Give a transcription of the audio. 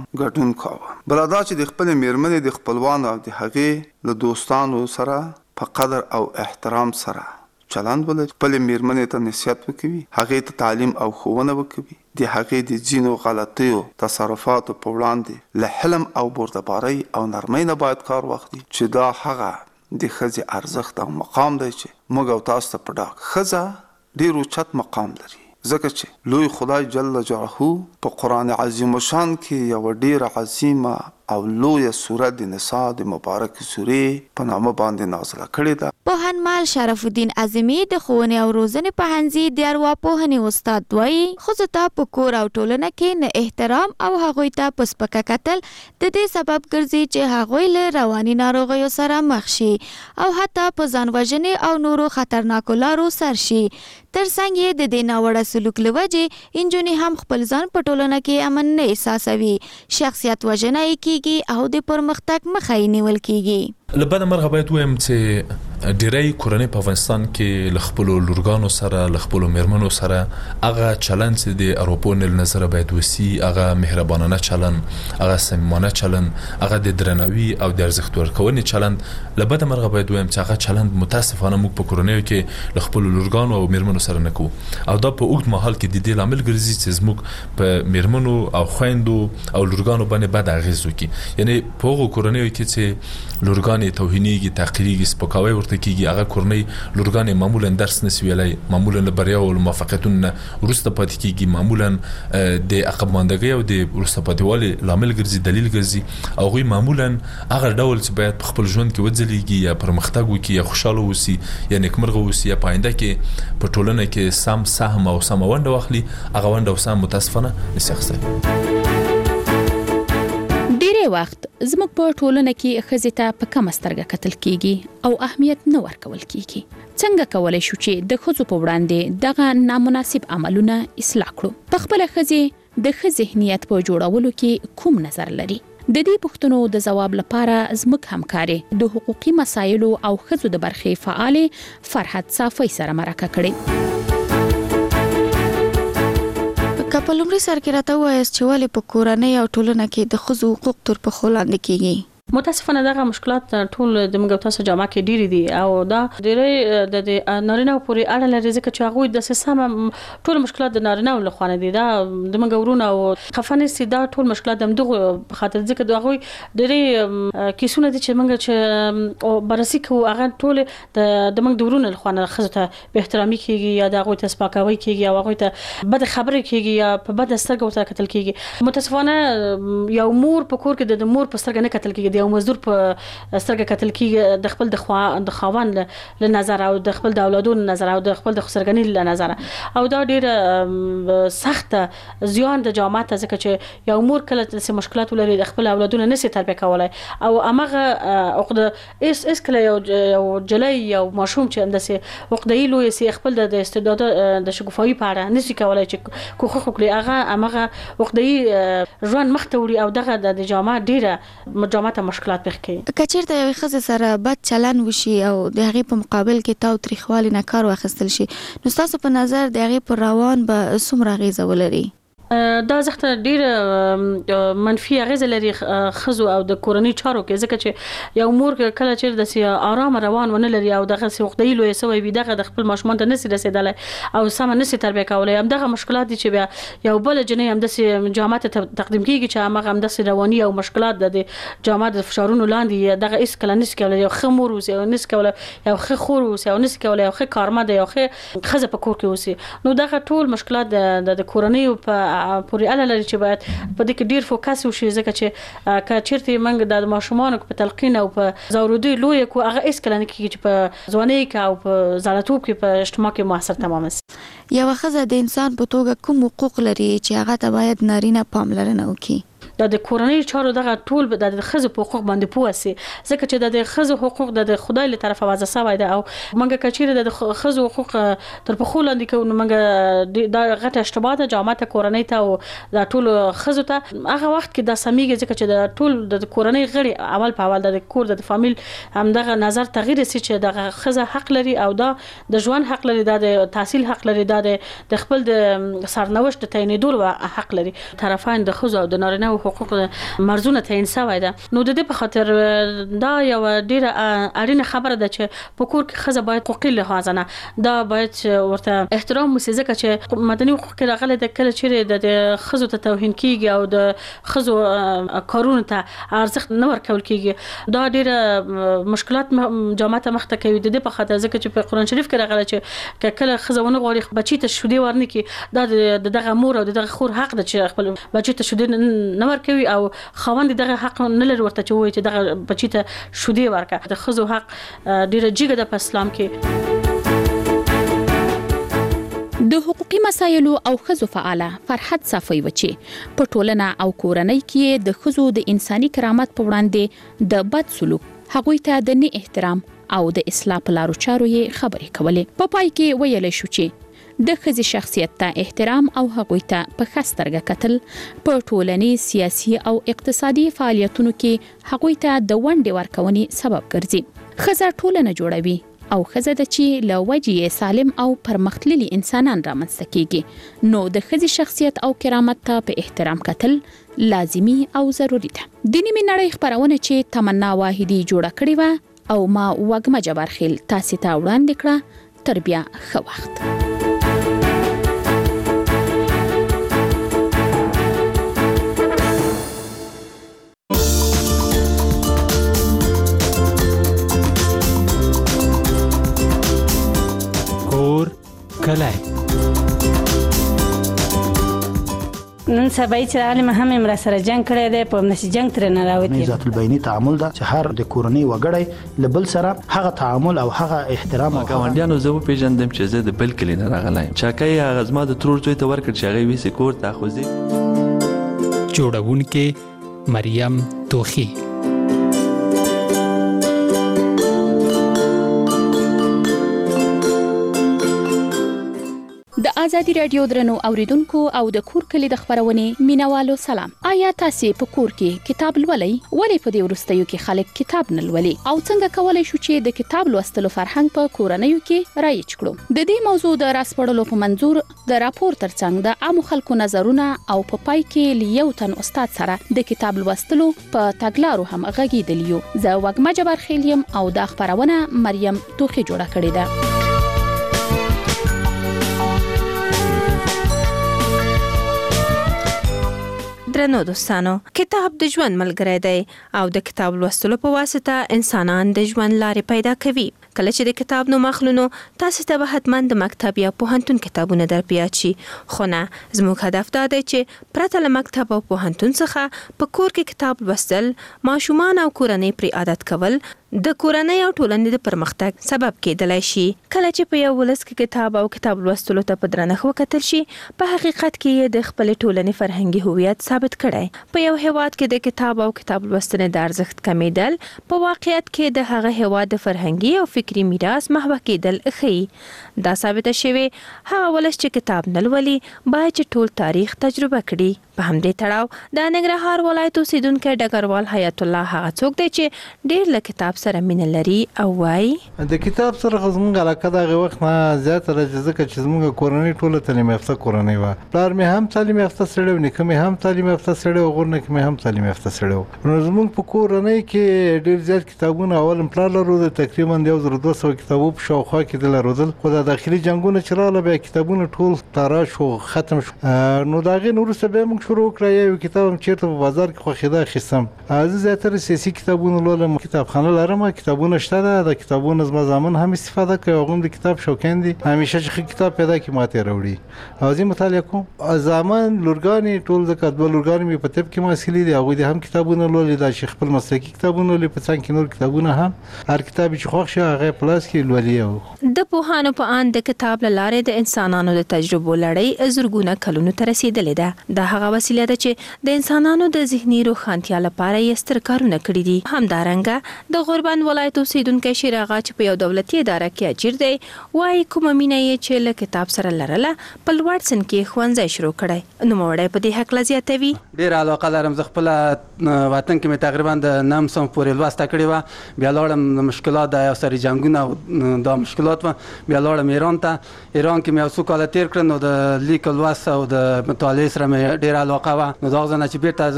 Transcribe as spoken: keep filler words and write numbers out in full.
ګډون کاوه. بله دا چې د خپلې مېرمنې د خپلوانو او د هغې له دوستانو سره په قدر او احترام سره چلند ولري، خپلې مېرمنې ته نصیحت وکوي، هغې ته تعلیم او ښوونه وکوي، د هغې د ځینو غلطیو تصرفاتو په وړاندې له حلم او بردبارۍ او نرمۍ نه باید کار واخلي، چې دا هغه د ښځې ارزښت او مقام دی چې موږ او تاسو ته په ډاګ. ښځه ډېر اوچت مقام لري، ځکه چې لوی خدای جل جلاله په قرآن عظیم الشان کې یوه ډېره عظیمه او لویه سوره د نساء د مبارکې سورې په نامه باندې نازله کړې ده. پوهنمال شرف الدین اعظمي د ښوونې او روزنې پوهنځي د ارواپوهنې استاد وایي ښځو ته په کور او ټولنه کې نه احترام او هغوی ته په سپکه کتل د دې سبب ګرځي چې هغوی له رواني ناروغیو سره مخ شي او حتی په ځان وژنې او نورو خطرناکو لارو سر شي. ترڅنګ یې د دې ناوړه سلوک له وجې نجونې هم خپل ځان په ټولنه کې امن نه احساسوي، شخصیت وژنه یې کیږي او د پرمختګ مخه یې نیول کیږي. له بده مرغه باید ووایم چې ډیری کورنۍ په افغانستان کې له خپلو لورګانو سره له خپلو مېرمنو سره هغه چلند چې د اروپونې له نظره باید وسي، هغه مهربانانه چلند، هغه صمیمانه چلند، هغه د درناوي او د ارزښت ورکونې چلند، له بده مرغه باید ووایم چې هغه چلند متاسفانه موږ په کورنیو کې له خپلو لورګانو او مېرمنو سره نه کوو، او دا په اوږد مهال کې د دې لامل ګرځي چې زموږ په مېرمنو او خویندو او لورګانو باندې بد اغېز وکړي. یعنې په هغو کورنیو کې چې لورګان توهینیږي، تحقیریږي، سپکاوی ورته کیږي، هغه کورنۍ لورګانې معمولا درس نشي ویلی، معمولا له بریاو او موفقیتونو نه وروسته پاتې کیږي، معمولا د عقب ماندګۍ او د وروسته پاتې والي لامل ګرځي، دلیل ګرځي. هغوی معمولا هغه ډول چې باید په خپل ژوند کې وځلیږي یا پرمختګ وکړي یا خوشحاله اوسي یا نیکمرغه اوسي یا په آینده کې په ټولنه کې سم سهم او سمه ونډه واخلي، هغه ونډه او سهم متاسفانه نشي اخیستلی. ډېری وخت زموږ په ټولنه کې ښځې ته په کمه سترګه کتل کیږي او اهمیت نه ورکول کیږي. څنګه کولی شو چې د ښځو په وړاندې دغه نامناسب عملونه اصلاح کړو؟ په خپله ښځې د ښه ذهنیت په جوړولو کې کوم نظر لري؟ د دې پوښتنو د ځواب لپاره زموږ همکارې د حقوقي مسایلو او ښځو د برخې فعالې فرحت صافی سره مرکه کړې. که په لومړي سر کې راته ووایاست چې ولې په کورنۍ او ټولنه کې د ښځو حقوق تر پښو لاندې کیږي؟ متاسفانه دغه مشکلات ټول د موږ تاسو جامه کې ډېری دي او دا ډېری د نارینه پورې اړه لري، ځکه چې هغه د سیستم ټول مشکلات د نارینه له خوا نه دي. دا د موږ ورونه او خفنه سي دا ټول مشکلات د دغه خاطر ځکه دا هغه ډېری کیسونه دي چې موږ چې بررسي کوو، هغه ټول د موږ د ورونه له خوا نه خزته به احترامي کیږي یا د هغه ته سپکاوي کیږي او هغه ته بد خبرې کیږي یا په بد سترګه ورته کتل کیږي. متاسفانه یو مور په کور کې د مور په سترګه نه کتل کیږي، یو مزدور په سترګه کتل کیږي د خپل د خوا د خاوند له نظر او د خپل د اولادونو نظر او د خپل د خسرګنۍ له نظر، او دا ډیر سخت زیان د جامعه ته، ځکه چې یو مور کله چې مشکلات ولري د خپل اولادونو نشي تربیه کولای او هغه عقده اس اس کله یو جلای یو ماشوم چې اندسه عقده‌ای لوی سي خپل د استعداد د شګوفایي په اړه نشي کولای چې کوخه خپل هغه هغه عقده‌ای ژوند مخ ته وړي او دغه د جامعه ډیره جامعه مشکلات پیښ کوي. کچېرته یو ښځه سره بد چلن وشي او د هغې په مقابل کې تاو تریخوالي نه کار واخیستل شي، نو ستاسو په نظر د هغې پر روان به څومره اغېزه ولري؟ دا ځکه ډیر منفي اغیز لري خزو او د کورنۍ چارو کې، ځکه چې یو مور کله چې د سی آرام روان ونه لري او دغه سی وختي لوي سوي وي دغه د خپل ماشومان ته نسی رسیدلی او سم نسی تربیه کولای، هم دغه مشکلات دي چې بیا یو بل جنې هم د سی جامعه ته تقدیم کیږي چې هغه هم د سی رواني او مشکلات د جامعه د فشارونو لاندې دغه اس کله نسی کولای، یو خمور اوس یو نسی کولای، یو خ خور اوس یو نسی کولای، یو خ کارمند یو خ خزه په کور کې اوسي. نو دغه ټول مشکلات د کورنۍ په پورې اړه لري چې باید په دې کې ډیر فوکس وشي، ځکه چې که چیرته موږ د ماشومانو په تلقین او په زورودي لوی کو هغه اس کله نه کیږي چې په ځواني کې او په زړتوب کې په اجتماع کې موثر تمام شي. یو ښځه د انسان په توګه کوم حقوق لري چې هغه ته باید نارینه پاملرنه وکړي؟ د کورنۍ چارو دغه ټول د ښځو په حقوق باندې پوهسي، ځکه چې د ښځو حقوق د خدای له طرفه وضع شوی ده او موږ کچېره د ښځو حقوق تر پخو لاندې کوو، نو موږ دا غټه اشتباه ده جامعه ته کورنۍ ته او د ټول ښځو ته هغه وخت کې د سمېږي، ځکه چې د ټول د کورنۍ غړي اول په اول د کور د فامیل هم دغه نظر تغییر سي چې دغه ښځه حق لري او دا د ژوند حق لري، دا د تحصیل حق لري، دا د خپل د سرنوشت تعینېدو حق لري. طرفین د ښځو او د نارینه حقوق مرزونه تعین شوی ده. نو د دې په خاطر دا یو ډیره اړینه خبره ده چې په کور کې ښځه باید حقوقي لحاظ نه دا باید ورته احترام وشي، ځکه چې مدني حقوق راغلي د کله چې د ښځو ته توهین کیږي او د ښځو کارونو ته ارزښت نه ورکول کیږي، دا ډیره مشکلات جامعه مخ ته کوي. د دې په خاطر ځکه چې په قرآن شریف کې راغلی چې کله ښځه ونه غواړي بچی ته شودې ورنه کی، دا د دغه مور او دغه خور حق ده چې خپل بچی ته شودې نه ورکوي او خاوند دغه حق نه لري ورته چې وایي چې دغه بچی ته شودې ورکړه. د ښځو حق ډیره جګه ده په اسلام کې. د حقوقي مسایلو او ښځو فعاله فرحت صافی وچی په ټولنه او کورنۍ کې د ښځو د انساني کرامت په وړاندې د بد سلوک، هغوی ته د نه احترام او د اصلاح په لارو چارو یې خبرې کولې. په پای کې ویل شو چې د ښځې شخصیت ته احترام او هغوی ته په ښه سترګه کتل په ټولنیز، سیاسي او اقتصادي فعالیتونو کې هغوی ته د ونډې ورکونې سبب ګرځي. ښځه ټولنه جوړوي او ښځه د چې له وجې سالم او پرمختللي انسانان رامنځته کیږي، نو د ښځې شخصیت او کرامت ته په احترام کتل لازمي او ضروري ده. د نیمې نړۍ خپرونه چې تمنا واحدي جوړه کړې وه او ما وږمه جبارخیل تاسې ته وړاندې کړه. تر بیا ښه وخت. کور کلی نن سبا چې عالم هم امر سره جنگ کړی دی، په نشي جنگ تر نه راوتی. ذات البینی تعامل دا چې هر د کورنۍ وګړی لبل سره هغه تعامل او هغه احترام. ګاونډیانو زه پیژندم چې زه د بل کلی نه راغلایم، چاکای هغه زما د ترور زوی ته ورکړ چې هغه ویسي کور ته خوځي. جوړونکې مریم توخی. د آزادي رادیو درنو اوریدونکو او د کور کلی د خبرونې مینوالو سلام. آیا تاسو په کور کې کتاب لولئ؟ ولې په دې وروستیو کې خلک کتاب نه لولي؟ او څنګه کولای شو چې د کتاب لوستلو فرهنګ په کورنیو کې رایج کړو؟ د دې موضوع د راسپړلو په منظور د راپور ترڅنګ د عامو خلکو نظرونه او په پای کې لیو تن استاد سره د کتاب لوستلو په تګلارو هم غږیدلیو. زه وږمه جبارخیل یم او د خبرونه مریم توخی جوړه کړې ده. درنو دوستانو، کتاب د ژوند ملګری دی او د کتاب لوستلو په واسطه انسانان د ژوند لارې پیدا کوي. کله چې د کتاب نوم اخلو تاسو ته به حتما د مکتب یا پوهنتون کتابونه در پیاد شي، خو نه، زموږ هدف دا دی چې پرته له مکتب او پوهنتون څخه په کور کې کتاب لوستل، ماشومان او کورنۍ پرې عادت کول د کورنۍ او ټولنې د پرمختګ سبب کېدلای شي. کله چې په یو ولس کې کتاب او کتاب لوستلو ته په درنښت وکتل شي، په حقیقت کې یې د خپل ټولنې فرهنګي هویت ثابت کړي. په یو هیواد کې د کتاب او کتاب لوستنې د ارزښت کمیدل په واقعیت کې د هغه هیواد د فرهنګي او فکری میراث محو کېدل ښيي. دا ثابت شوی هغه ولس چې کتاب نه لولي باید چې ټول تاریخ تجربه کړي. په همدې تړاو د ننګرهار ولایت اوسیدونکی ډګروال حیات الله هغه څوک دی چې ډېر له کتاب سره مینه لري او وایي د کتاب سره زموږ علاقه دغه وخت نه زیاته راځي، ځکه چې زموږ کورنۍ ټوله تعلیم یافته کورنۍ وه. پلار مې هم تعلیم یافته سړی و، نیکه مې هم تعلیم یافته سړی و، غورنه کې مې هم تعلیم یافته سړی و. نو زموږ په کورنۍ کې ډېر زیات کتابونه اول پلار لرو، تقریبا یو زر دوه سوه کتابو په شاوخوا کې د لرودل، خو د داخلي جنګونه چې راغله بیا کتابونه ټول تارا شو، ختم شو. نو د هغې نه وروسته بیا موږ شروع کړه یو کتاب هم چېرته په بازار کې خوښېده اخیستم. زه زیاتره سیاسي کتابونه لولم، کتابخانه لرم، کتابونه شته ده، د کتابونو زما زامن هم استفاده کوي، هغوی هم د کتاب شوقین دي، همیشه چې ښه کتاب پیدا کړي ماته یې راوړي او زه مطالعه کوم. زامن لورګانې ټول ځکه دوه لورګانې مې په طب کې محصلې دي، هغوی دې هم کتابونه لولي، دا چې خپل مسلکي کتابونه لولي، په څنګ کې نور کتابونه هم هر کتاب چې خوښ شي هغه په لاس کې لولي. د پوهانو په اند د کتاب له لارې د انسانانو د تجربو لړۍ زرګونه کلونو ته رسېدلې ده. دا هغه وسیله ده چې د انسانانو د ذهني روښانتیا لپاره یې ستر کارونه کړي دي. همدارنګه د غوربند ولایت اوسیدونکی شیر آغا چې په یو دولتي اداره کې اجیر دی وایي کومه مینه یې چې له کتاب سره لرله په لوړ سن کې ښوونځی شروع کړی. نوموړی په دې هکله زیاتوي ډېره علاقه لرم، زه خپله وطن کې مې تقریبا د نهم سوه پورې لوسته کړې وه، بیا لاړم د مشکلات د یو سري جنګونه او دا مشکلات وه، بیا لاړم ایران ته. ایران کې مې یو څو کاله تېر کړل، نو د لیک لوست او د مطالعې سره مې ډېره علاقه وه، نو د هغه ځای نه چې بېرته